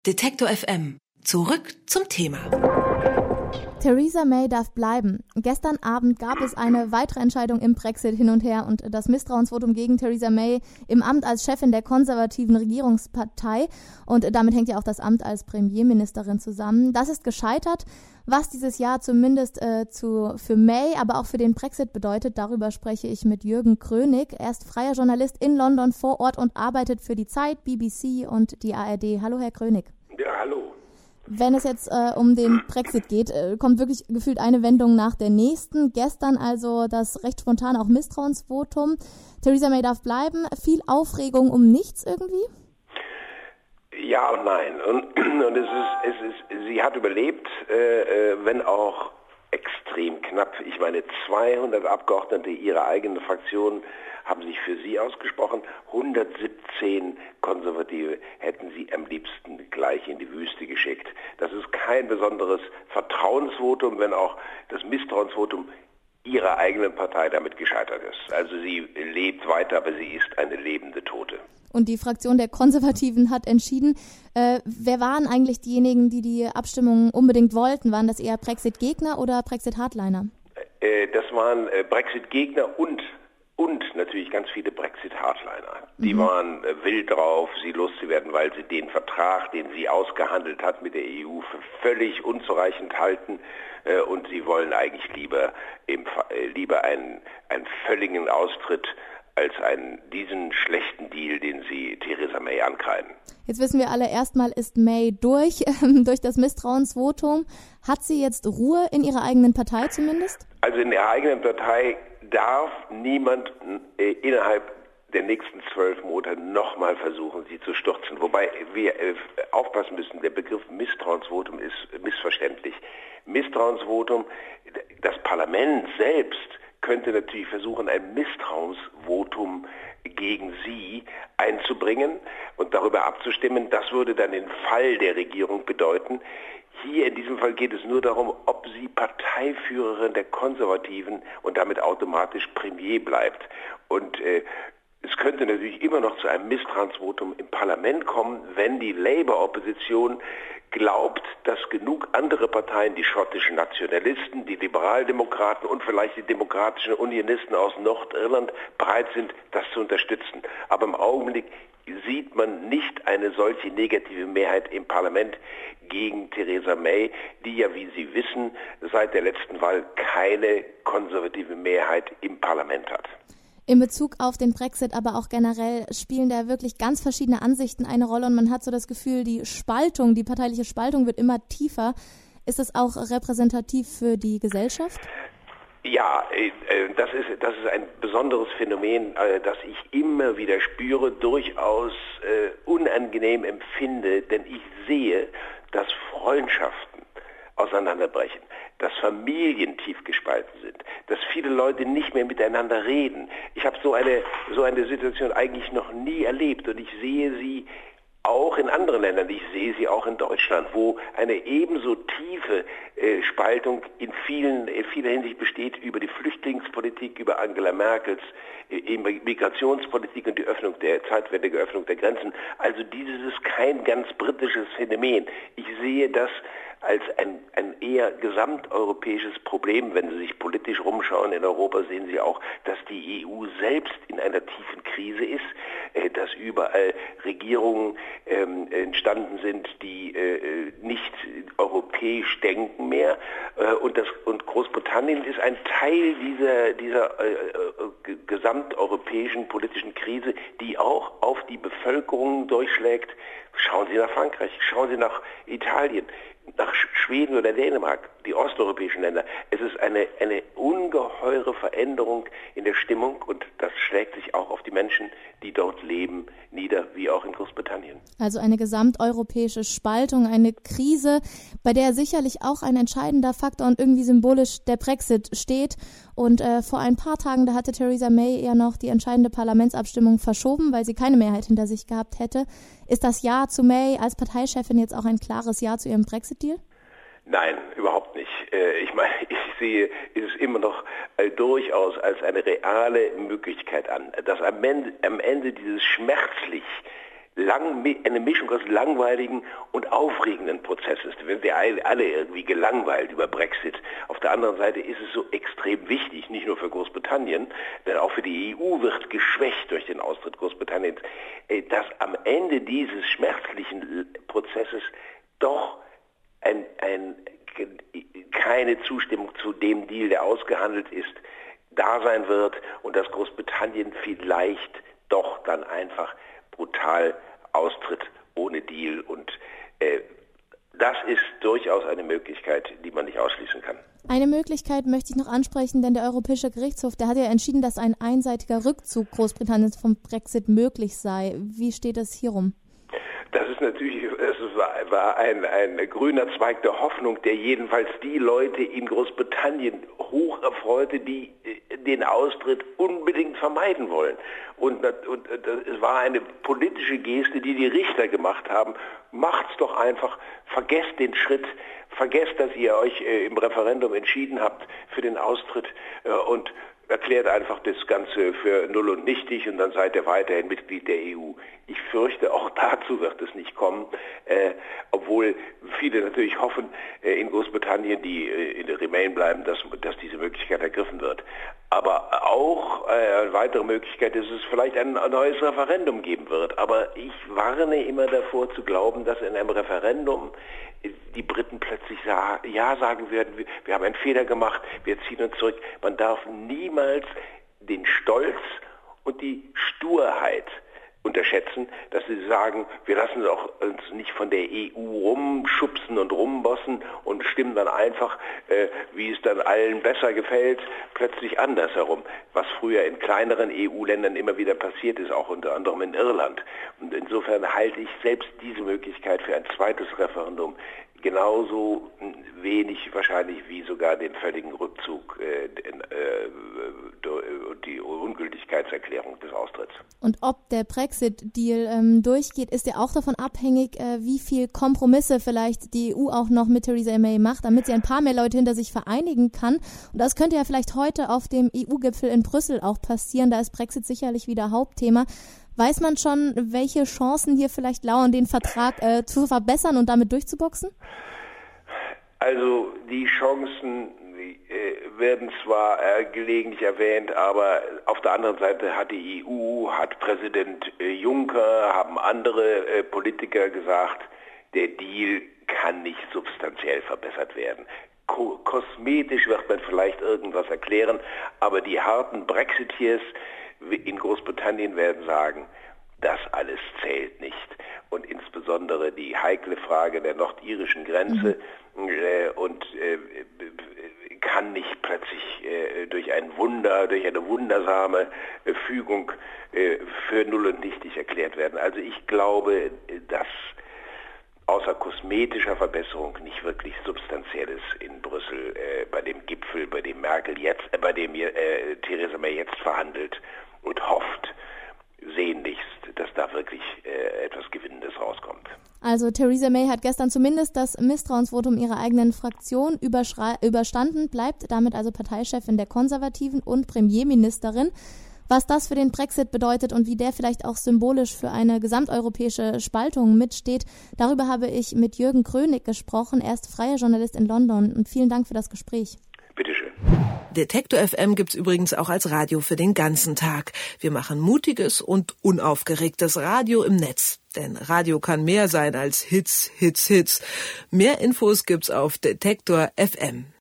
Detektor FM. Zurück zum Thema. Theresa May darf bleiben. Gestern Abend gab es eine weitere Entscheidung im Brexit hin und her und das Misstrauensvotum gegen Theresa May im Amt als Chefin der konservativen Regierungspartei. Und damit hängt ja auch das Amt als Premierministerin zusammen. Das ist gescheitert. Was dieses Jahr zumindest für May, aber auch für den Brexit bedeutet, darüber spreche ich mit Jürgen Krönig. Er ist freier Journalist in London vor Ort und arbeitet für die Zeit, BBC und die ARD. Hallo, Herr Krönig. Ja, hallo. Wenn es jetzt um den Brexit geht, kommt wirklich gefühlt eine Wendung nach der nächsten. Gestern also das recht spontan auch Misstrauensvotum. Theresa May darf bleiben. Viel Aufregung um nichts irgendwie? Ja und nein. Und sie hat überlebt, wenn auch extrem knapp. Ich meine, 200 Abgeordnete ihrer eigenen Fraktion haben sich für sie ausgesprochen. 117 Konservative hätten sie am liebsten gleich in die Wüste geschickt. Das ist kein besonderes Vertrauensvotum, wenn auch das Misstrauensvotum ihrer eigenen Partei damit gescheitert ist. Also sie lebt weiter, aber sie ist eine lebende Tote. Und die Fraktion der Konservativen hat entschieden. Wer waren eigentlich diejenigen, die die Abstimmung unbedingt wollten? Waren das eher Brexit-Gegner oder Brexit-Hardliner? Das waren Brexit-Gegner und natürlich ganz viele Brexit-Hardliner. Die waren wild drauf, sie loszuwerden, weil sie den Vertrag, den sie ausgehandelt hat mit der EU, für völlig unzureichend halten. Und sie wollen eigentlich lieber einen völligen Austritt als diesen schlechten Deal, den sie Theresa May ankreiden. Jetzt wissen wir alle, erstmal ist May durch das Misstrauensvotum. Hat sie jetzt Ruhe in ihrer eigenen Partei zumindest? Also in der eigenen Partei darf niemand innerhalb der nächsten 12 Monate nochmal versuchen, sie zu stürzen. Wobei wir aufpassen müssen, der Begriff Misstrauensvotum ist missverständlich. Misstrauensvotum, das Parlament selbst könnte natürlich versuchen, ein Misstrauensvotum gegen sie einzubringen und darüber abzustimmen. Das würde dann den Fall der Regierung bedeuten. Hier in diesem Fall geht es nur darum, ob sie Parteiführerin der Konservativen und damit automatisch Premier bleibt. Und es könnte natürlich immer noch zu einem Misstrauensvotum im Parlament kommen, wenn die Labour-Opposition glaubt, dass genug andere Parteien, die schottischen Nationalisten, die Liberaldemokraten und vielleicht die demokratischen Unionisten aus Nordirland bereit sind, das zu unterstützen. Aber im Augenblick sieht man nicht eine solche negative Mehrheit im Parlament gegen Theresa May, die ja, wie Sie wissen, seit der letzten Wahl keine konservative Mehrheit im Parlament hat. In Bezug auf den Brexit, aber auch generell spielen da wirklich ganz verschiedene Ansichten eine Rolle und man hat so das Gefühl, die parteiliche Spaltung wird immer tiefer. Ist das auch repräsentativ für die Gesellschaft? Ja, das ist ein besonderes Phänomen, das ich immer wieder spüre, durchaus unangenehm empfinde, denn ich sehe, dass Freundschaften auseinanderbrechen, dass Familien tief gespalten sind, dass viele Leute nicht mehr miteinander reden. Ich habe so eine Situation eigentlich noch nie erlebt und ich sehe sie auch in anderen Ländern, ich sehe sie auch in Deutschland, wo eine ebenso tiefe Spaltung in vieler Hinsicht besteht über die Flüchtlingspolitik, über Angela Merkels Migrationspolitik und die zeitweilige Öffnung der Grenzen. Also dieses ist kein ganz britisches Phänomen. Ich sehe das als ein eher gesamteuropäisches Problem. Wenn Sie sich politisch rumschauen in Europa, sehen Sie auch, dass die EU selbst in einer tiefen Krise ist, dass überall Regierungen entstanden sind, die nicht europäisch denken mehr. Und Großbritannien ist ein Teil dieser gesamteuropäischen politischen Krise, die auch auf die Bevölkerung durchschlägt. Schauen Sie nach Frankreich, schauen Sie nach Italien, nach Schweden oder Dänemark, die osteuropäischen Länder. Es ist eine ungeheure Veränderung in der Stimmung und das schlägt sich auch auf die Menschen, die dort leben, nieder, wie auch in Großbritannien. Also eine gesamteuropäische Spaltung, eine Krise, bei der sicherlich auch ein entscheidender Faktor und irgendwie symbolisch der Brexit steht. Und vor ein paar Tagen, da hatte Theresa May ja noch die entscheidende Parlamentsabstimmung verschoben, weil sie keine Mehrheit hinter sich gehabt hätte. Ist das Ja zu May als Parteichefin jetzt auch ein klares Ja zu ihrem Brexit-Deal? Nein, überhaupt nicht. Ich meine, ich sehe es immer noch durchaus als eine reale Möglichkeit an, dass am Ende dieses schmerzlich eine Mischung aus langweiligen und aufregenden Prozess ist. Wir sind alle irgendwie gelangweilt über Brexit. Auf der anderen Seite ist es so extrem wichtig, nicht nur für Großbritannien, denn auch für die EU wird geschwächt durch den Austritt Großbritanniens, dass am Ende dieses schmerzlichen Prozesses doch keine Zustimmung zu dem Deal, der ausgehandelt ist, da sein wird und dass Großbritannien vielleicht doch dann einfach brutal austritt ohne Deal. Und das ist durchaus eine Möglichkeit, die man nicht ausschließen kann. Eine Möglichkeit möchte ich noch ansprechen, denn der Europäische Gerichtshof, der hat ja entschieden, dass ein einseitiger Rückzug Großbritanniens vom Brexit möglich sei. Wie steht es hierum? Das ist natürlich, war ein grüner Zweig der Hoffnung, der jedenfalls die Leute in Großbritannien hoch erfreute, die den Austritt unbedingt vermeiden wollen. Und es war eine politische Geste, die Richter gemacht haben. Macht's doch einfach, vergesst den Schritt, vergesst, dass ihr euch im Referendum entschieden habt für den Austritt und erklärt einfach das Ganze für null und nichtig und dann seid ihr weiterhin Mitglied der EU. Ich fürchte, auch dazu wird es nicht kommen, obwohl viele natürlich hoffen, in Großbritannien, die in der Remain bleiben, dass diese Möglichkeit ergriffen wird. Aber auch eine weitere Möglichkeit ist es, vielleicht ein neues Referendum geben wird. Aber ich warne immer davor zu glauben, dass in einem Referendum die Briten plötzlich ja sagen werden, wir haben einen Fehler gemacht, wir ziehen uns zurück. Man darf niemals den Stolz und die Sturheit unterschätzen, dass sie sagen, wir lassen uns nicht von der EU rumschubsen und rumbossen und stimmen dann einfach, wie es dann allen besser gefällt, plötzlich andersherum. Was früher in kleineren EU-Ländern immer wieder passiert ist, auch unter anderem in Irland. Und insofern halte ich selbst diese Möglichkeit für ein zweites Referendum genauso wenig wahrscheinlich wie sogar den völligen Rückzug und die Ungültigkeitserklärung des Austritts. Und ob der Brexit-Deal durchgeht, ist ja auch davon abhängig, wie viel Kompromisse vielleicht die EU auch noch mit Theresa May macht, damit sie ein paar mehr Leute hinter sich vereinigen kann. Und das könnte ja vielleicht heute auf dem EU-Gipfel in Brüssel auch passieren. Da ist Brexit sicherlich wieder Hauptthema. Weiß man schon, welche Chancen hier vielleicht lauern, den Vertrag zu verbessern und damit durchzuboxen? Also die Chancen werden zwar gelegentlich erwähnt, aber auf der anderen Seite hat die EU, hat Präsident Juncker, haben andere Politiker gesagt, der Deal kann nicht substanziell verbessert werden. Kosmetisch wird man vielleicht irgendwas erklären, aber die harten Brexiteers in Großbritannien werden sagen, das alles zählt nicht. Und insbesondere die heikle Frage der nordirischen Grenze kann nicht plötzlich durch eine wundersame Fügung für null und nichtig erklärt werden. Also ich glaube, dass außer kosmetischer Verbesserung nicht wirklich Substanzielles in Brüssel bei dem Gipfel, bei dem Theresa May jetzt verhandelt und hofft sehnlichst, dass da wirklich etwas Gewinnendes rauskommt. Also Theresa May hat gestern zumindest das Misstrauensvotum ihrer eigenen Fraktion überstanden, bleibt damit also Parteichefin der Konservativen und Premierministerin. Was das für den Brexit bedeutet und wie der vielleicht auch symbolisch für eine gesamteuropäische Spaltung mitsteht, darüber habe ich mit Jürgen Krönig gesprochen. Er ist freier Journalist in London und vielen Dank für das Gespräch. Bitteschön. Detektor FM gibt's übrigens auch als Radio für den ganzen Tag. Wir machen mutiges und unaufgeregtes Radio im Netz. Denn Radio kann mehr sein als Hits, Hits, Hits. Mehr Infos gibt's auf Detektor FM.